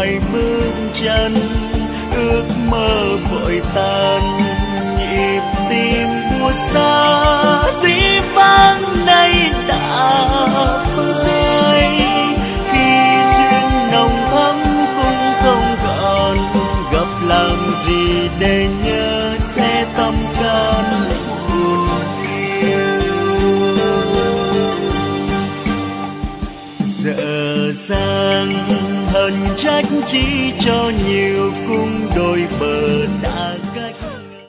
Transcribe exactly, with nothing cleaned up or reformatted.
mỏi bước chân, ước mơ vội tan, nhịp tim buốt xa dĩ vãng nay đã phai. Khi duyên nồng thắm cũng không còn, gặp làm gì để nhớ che tâm can buồn yêu. Dở dang hờn trách chỉ cho nhiều cung